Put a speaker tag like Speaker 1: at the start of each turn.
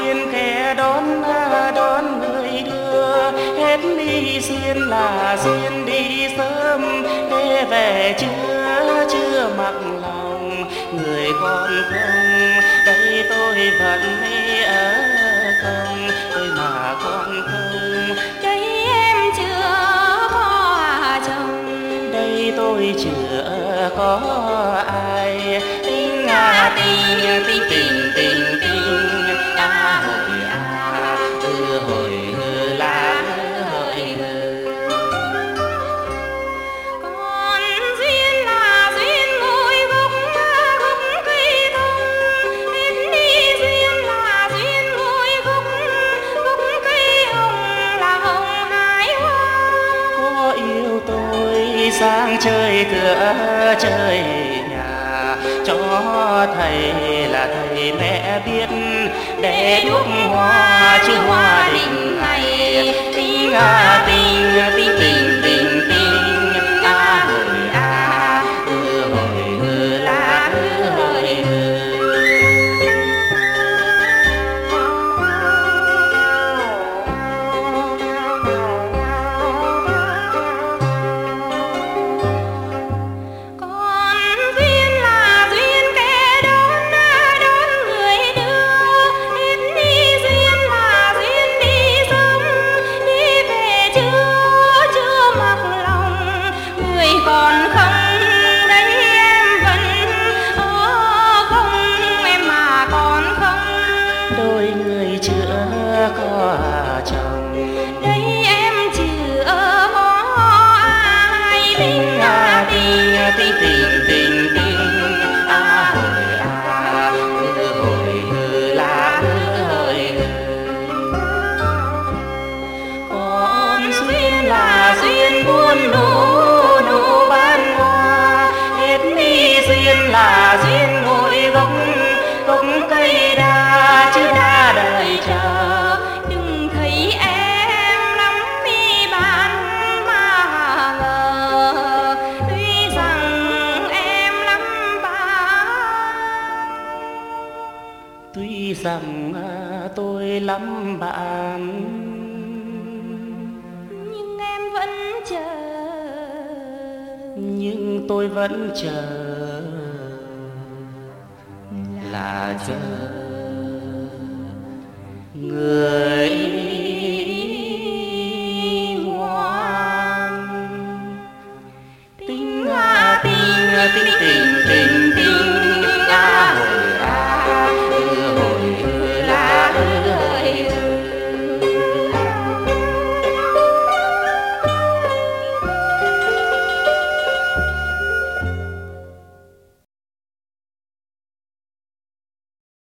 Speaker 1: duyên kẻ đón đón người đưa, hết đi duyên là duyên đi sớm, để về chưa chưa mặc lòng người còn không. Đây tôi vẫn mê ở không, tôi mà còn không.
Speaker 2: Đây em chưa có chồng,
Speaker 1: Đây tôi chưa có ai. Tình tình tình tình tình tình hồi hồi lá hồi
Speaker 2: còn duyên là duyên ngồi gốc gốc cây thông, hết đi duyên là duyên ngồi gốc gốc cây hồng, là hồng hái hoa.
Speaker 1: có yêu tôi sang chơi cửa chơi nhà, cho thầy là thầy mẹ biết để đúc hoa chứ hoa đình này. Tình tình tình tình tình tình hồi lá hồi
Speaker 2: Còn duyên là duyên kẻ đón đón người đưa, hết đi duyên là duyên đi sớm, đi về chưa chưa mặc lòng người còn không. Đấy em vẫn không, em mà còn không.
Speaker 1: đôi người chưa có chồng.
Speaker 2: Đây em chưa có ai. Tình
Speaker 1: Tình tình tình tình hồi lá hồi còn duyên là duyên buôn nụ nụ ban hoa, hết đi duyên là duyên ngồi gốc gốc cây đa chứ đa đời chờ.
Speaker 2: đừng thấy em lắm mi bạn mà ngờ, tuy rằng em lắm bạn.
Speaker 1: Tuy rằng tôi lắm bạn,
Speaker 2: Nhưng em vẫn chờ,
Speaker 1: nhưng tôi vẫn chờ là chờ người